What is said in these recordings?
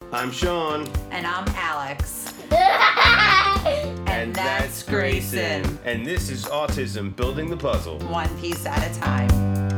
I'm Sean. And I'm Alex. And that's Grayson. And this is Autism Building the Puzzle. One piece at a time.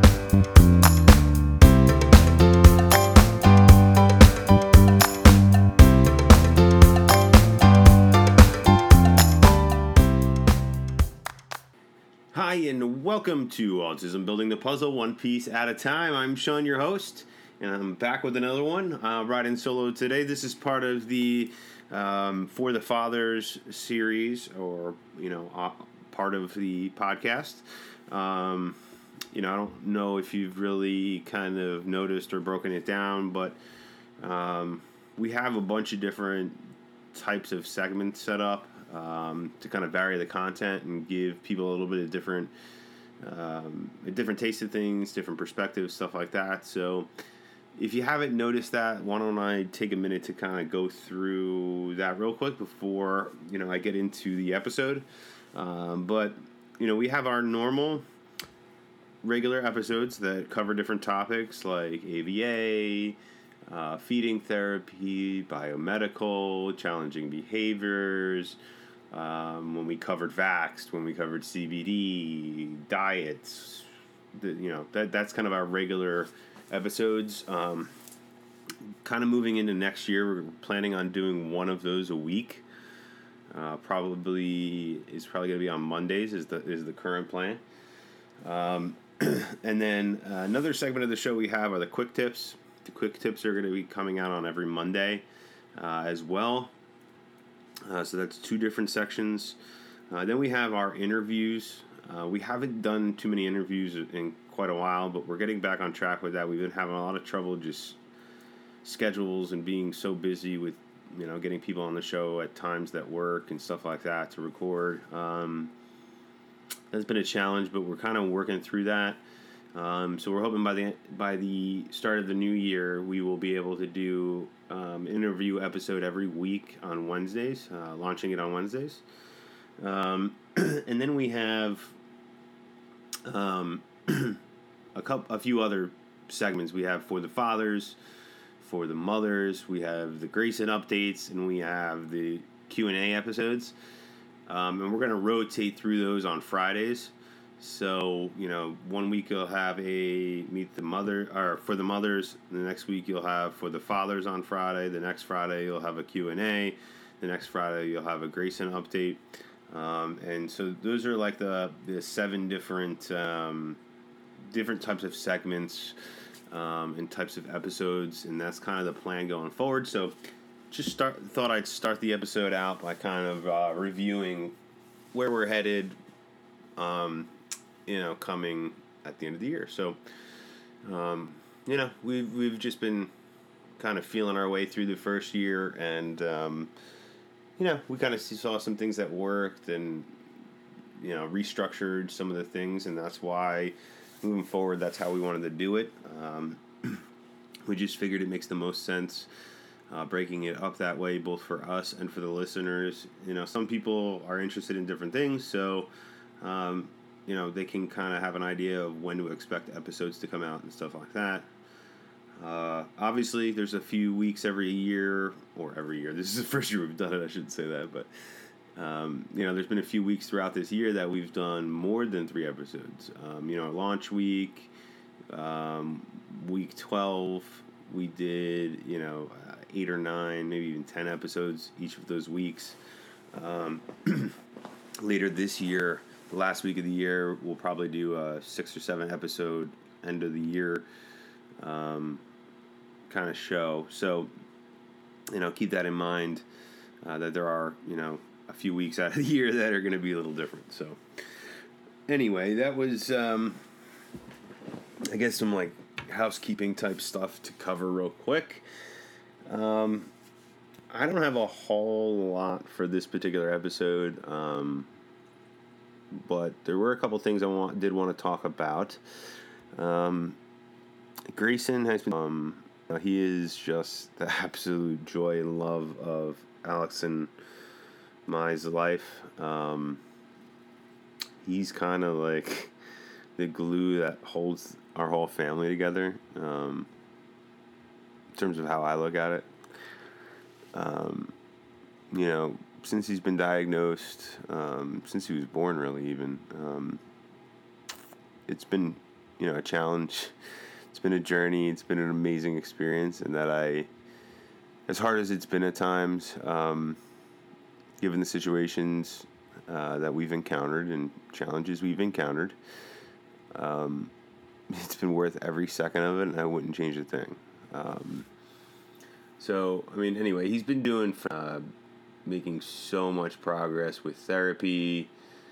Hi, and welcome to Autism Building the Puzzle, one piece at a time. I'm Sean, your host, and I'm back with another one, riding solo today. This is part of the For the Fathers series, or, part of the podcast. I don't know if you've really kind of noticed or broken it down, but we have a bunch of different types of segments set up to kind of vary the content and give people a little bit of a different taste of things, different perspectives, stuff like that. So if you haven't noticed that, why don't I take a minute to kind of go through that real quick before, I get into the episode. But we have our normal regular episodes that cover different topics like ABA, feeding therapy, biomedical, challenging behaviors, when we covered Vaxxed, when we covered CBD, diets, that's kind of our regular episodes. Kind of moving into next year, we're planning on doing one of those a week. Probably going to be on Mondays is the current plan. And then another segment of the show we have are the quick tips. The quick tips are going to be coming out on every Monday as well. So that's two different sections. Then we have our interviews. We haven't done too many interviews in quite a while, but we're getting back on track with that. We've been having a lot of trouble just schedules and being so busy with, getting people on the show at times that work and stuff like that to record. That's been a challenge, but we're kind of working through that. So we're hoping by the start of the new year, we will be able to do interview episode every week on Wednesdays, launching it on Wednesdays. And then we have a few other segments. We have For the Fathers, For the Mothers, we have the Grayson updates, and we have the Q&A episodes. And we're going to rotate through those on Fridays. So, 1 week you'll have a Meet the Mother, or For the Mothers. The next week you'll have For the Fathers on Friday. The next Friday you'll have a Q&A. The next Friday you'll have a Grayson update. And so those are like the 7 different types of segments and types of episodes. And that's kind of the plan going forward. So thought I'd start the episode out by kind of reviewing where we're headed, coming at the end of the year. So, we've just been kind of feeling our way through the first year, and, we kind of saw some things that worked and, restructured some of the things, and that's why moving forward, that's how we wanted to do it. We just figured it makes the most sense, breaking it up that way, both for us and for the listeners. Some people are interested in different things, so, they can kind of have an idea of when to expect episodes to come out and stuff like that. Obviously, there's a few weeks every year. This is the first year we've done it, I shouldn't say that, but, there's been a few weeks throughout this year that we've done more than 3 episodes. Launch week, week 12, we did, 8 or 9, maybe even 10 episodes each of those weeks. Later this year, the last week of the year, we'll probably do a 6 or 7 episode end of the year kind of show. So, keep that in mind, that there are, a few weeks out of the year that are going to be a little different. So, anyway, that was, I guess, some, housekeeping type stuff to cover real quick. I don't have a whole lot for this particular episode, but there were a couple things I did want to talk about. Grayson has been, he is just the absolute joy and love of Alex and Mai's life. He's kind of like the glue that holds our whole family together, in terms of how I look at it. you know, since he's been diagnosed, since he was born, really, even, it's been, you know, a challenge. It's been a journey. It's been an amazing experience, and as hard as it's been at times, given the situations that we've encountered and challenges we've encountered, it's been worth every second of it, and I wouldn't change a thing. So, I mean, anyway, he's been making so much progress with therapy.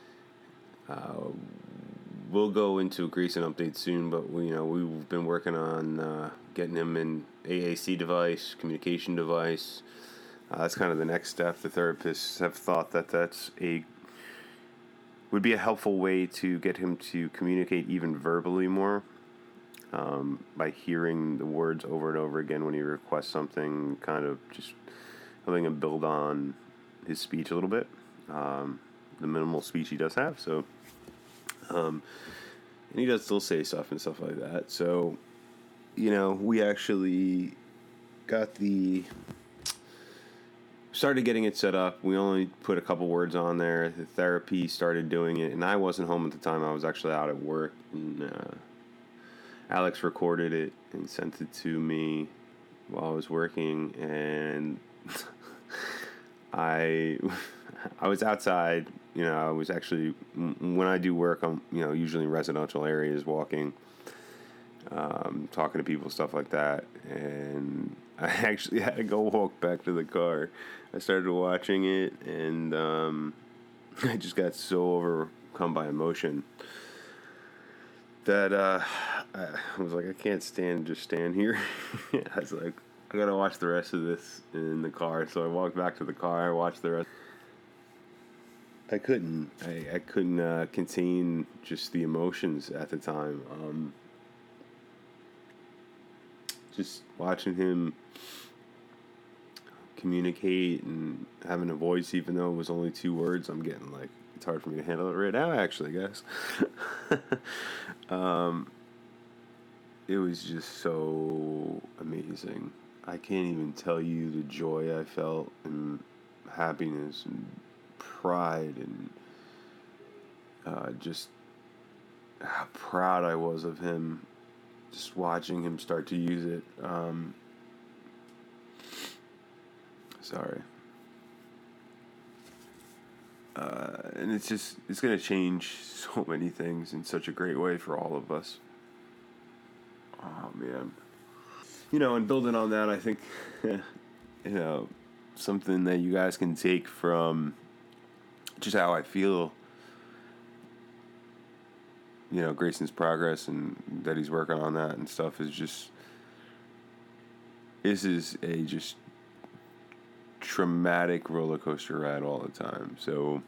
We'll go into Grayson updates soon, but we've been working on getting him an AAC device, communication device. That's kind of the next step. The therapists have thought that would be a helpful way to get him to communicate even verbally more, by hearing the words over and over again when he requests something, kind of just helping him build on his speech a little bit, the minimal speech he does have. So, and he does still say stuff and stuff like that. So, we actually started getting it set up. We only put a couple words on there. The therapy started doing it, and I wasn't home at the time. I was actually out at work, and Alex recorded it and sent it to me while I was working, and I was outside. I was actually, when I do work, I'm usually in residential areas, walking, talking to people, stuff like that, and I actually had to go walk back to the car. I started watching it, and I just got so overcome by emotion that I was like, I can't just stand here. I was like, I gotta watch the rest of this in the car. So I walked back to the car. I watched the rest. I couldn't contain just the emotions at the time. Just watching him communicate and having a voice, even though it was only 2 words, I'm getting like, it's hard for me to handle it right now, actually, guys. It was just so amazing. I can't even tell you the joy I felt, and happiness and pride, and just how proud I was of him, just watching him start to use it. Sorry. And it's going to change so many things in such a great way for all of us. Oh, man. And building on that, I think, something that you guys can take from just how I feel, Grayson's progress and that he's working on that and stuff, is just, this is a just traumatic roller coaster ride all the time. So,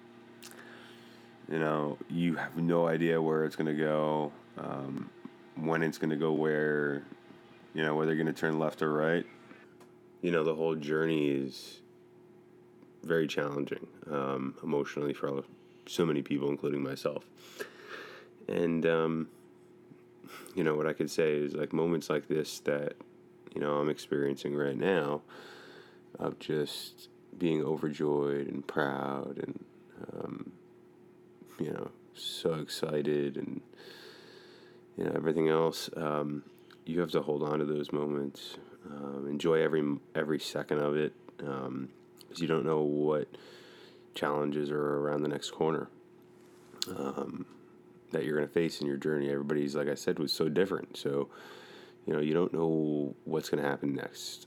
you have no idea where it's going to go, when it's going to go where, whether they're going to turn left or right. The whole journey is very challenging, emotionally, for so many people, including myself. And, what I could say is, like, moments like this that, I'm experiencing right now, of just being overjoyed and proud and, so excited and, everything else. You have to hold on to those moments, enjoy every second of it, because you don't know what challenges are around the next corner, that you're going to face in your journey. Everybody's, like I said, was so different. So, you don't know what's going to happen next.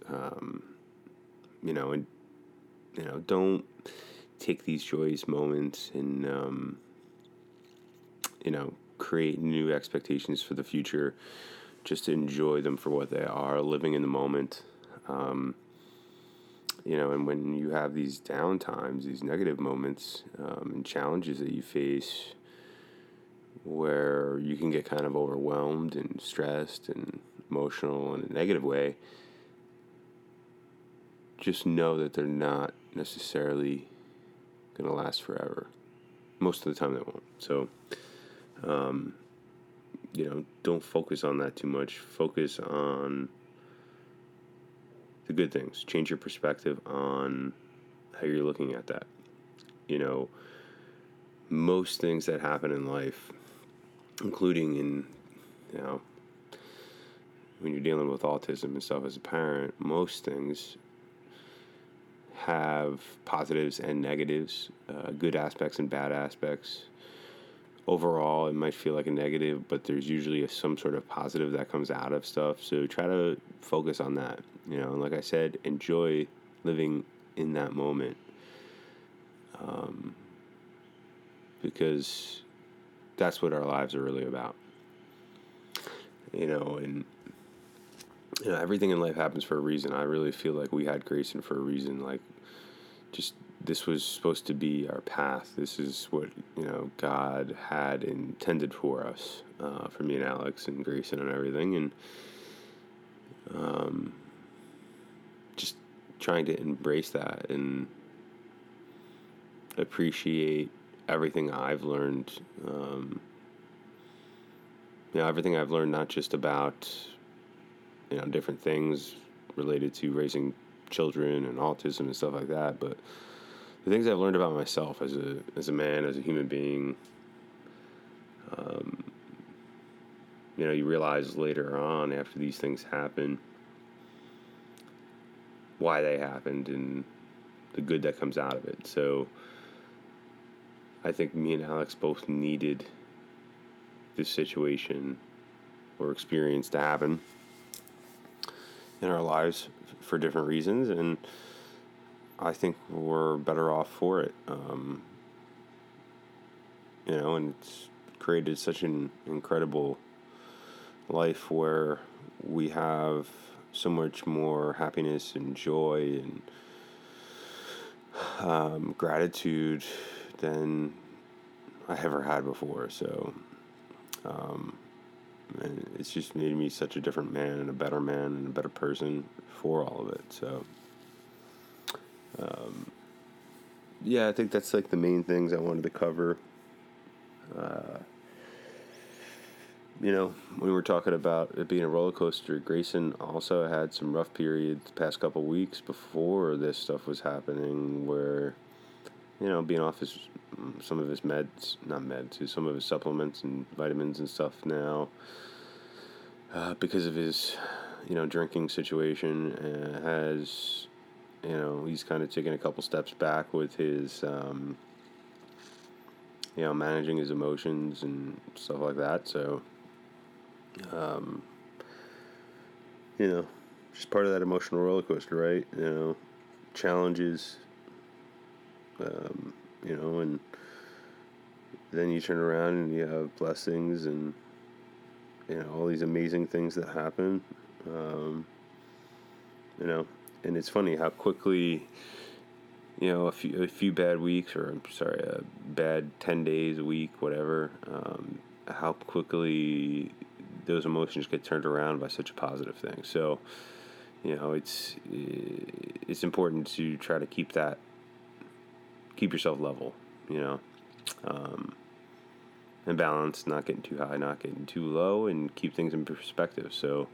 And, don't take these joyous moments and, create new expectations for the future. Just to enjoy them for what they are, living in the moment. And when you have these down times, these negative moments, and challenges that you face, where you can get kind of overwhelmed and stressed and emotional in a negative way, just know that they're not necessarily going to last forever. Most of the time they won't. So, don't focus on that too much. Focus on the good things. Change your perspective on how you're looking at that. Most things that happen in life, including in, when you're dealing with autism and stuff as a parent, most things have positives and negatives, good aspects and bad aspects. Overall, it might feel like a negative, but there's usually some sort of positive that comes out of stuff. So try to focus on that. And like I said, enjoy living in that moment. Because that's what our lives are really about. And everything in life happens for a reason. I really feel like we had Grayson for a reason. Like, just this was supposed to be our path. This is what God had intended for us, for me and Alex and Grayson and everything. And just trying to embrace that and appreciate everything I've learned. Everything I've learned, not just about different things related to raising children and autism and stuff like that, but the things I've learned about myself as a man, as a human being. You realize later on, after these things happen, why they happened and the good that comes out of it. So I think me and Alex both needed this situation or experience to happen in our lives for different reasons, and I think we're better off for it. And it's created such an incredible life where we have so much more happiness and joy and gratitude than I ever had before. So, and it's just made me such a different man and a better man and a better person for all of it. So, I think that's like the main things I wanted to cover. When we were talking about it being a roller coaster, Grayson also had some rough periods the past couple of weeks before this stuff was happening, where, being off some of his some of his supplements and vitamins and stuff now, because of his, drinking situation, has, he's kind of taken a couple steps back with his, managing his emotions and stuff like that. So, just part of that emotional roller coaster, right? Challenges, and then you turn around and you have blessings and, all these amazing things that happen, and it's funny how quickly, a few bad weeks, or a bad 10 days, a week, whatever, how quickly those emotions get turned around by such a positive thing. So, it's important to try to keep yourself level, and balanced, not getting too high, not getting too low, and keep things in perspective. So,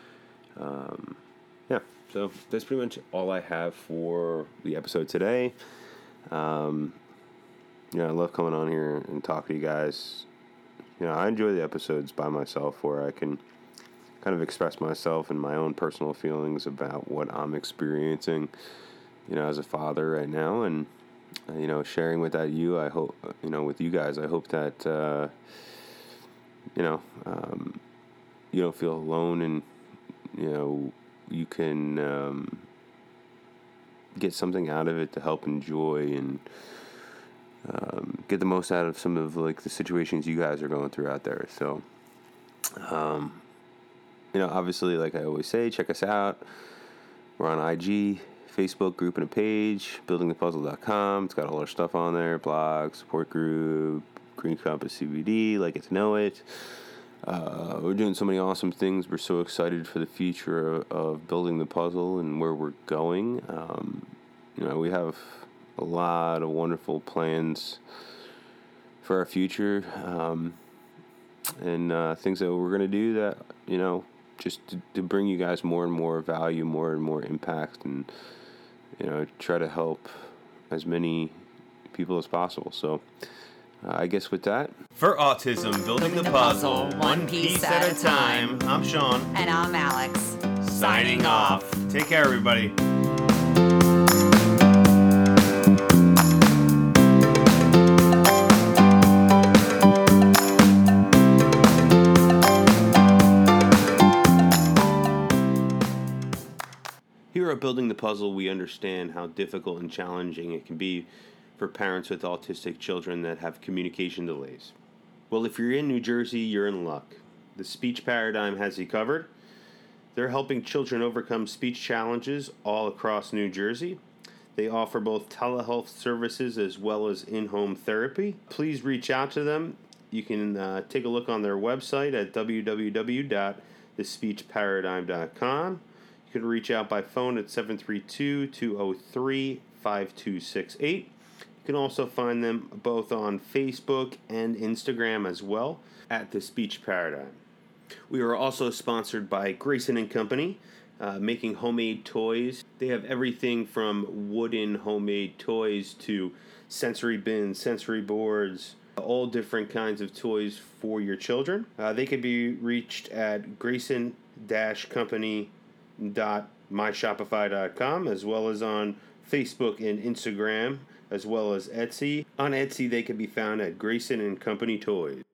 so that's pretty much all I have for the episode today. I love coming on here and talking to you guys. I enjoy the episodes by myself where I can kind of express myself and my own personal feelings about what I'm experiencing, as a father right now, and sharing with you. I hope, with you guys, I hope that you don't feel alone, and you can get something out of it to help enjoy and get the most out of some of like the situations you guys are going through out there. So, obviously, like I always say, check us out. We're on IG, Facebook group and a page, buildingthepuzzle.com. It's got all our stuff on there, blog, support group, Green Compass CBD, like it to know it. We're doing so many awesome things. We're so excited for the future of building the puzzle and where we're going. We have a lot of wonderful plans for our future, and things that we're going to do that, just to bring you guys more and more value, more and more impact, and try to help as many people as possible. So I guess with that, for Autism Building the Puzzle, one piece at a time, I'm Sean. And I'm Alex. Signing off. Take care, everybody. Here at Building the Puzzle, we understand how difficult and challenging it can be for parents with autistic children that have communication delays. Well, if you're in New Jersey, you're in luck. The Speech Paradigm has you covered. They're helping children overcome speech challenges all across New Jersey. They offer both telehealth services as well as in-home therapy. Please reach out to them. You can take a look on their website at www.thespeechparadigm.com. You can reach out by phone at 732-203-5268. You can also find them both on Facebook and Instagram as well at The Speech Paradigm. We are also sponsored by Grayson & Company, making homemade toys. They have everything from wooden homemade toys to sensory bins, sensory boards, all different kinds of toys for your children. They can be reached at grayson-company.myshopify.com, as well as on Facebook and Instagram, as well as Etsy. On Etsy, they can be found at Grayson & Company Toys.